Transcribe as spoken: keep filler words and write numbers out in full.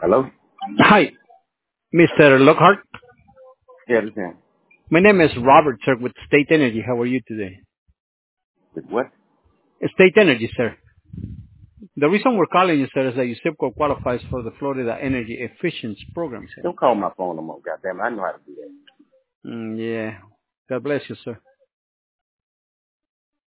Hello? Hi, Mister Lockhart. Yeah, this is him. My name is Robert, sir, with State Energy. How are you today? With what? State Energy, sir. The reason we're calling you, sir, is that your zip code qualifies for the Florida Energy Efficiency Program, sir. Don't call my phone no more, goddamn it. I know how to do that. Mm, yeah. God bless you, sir.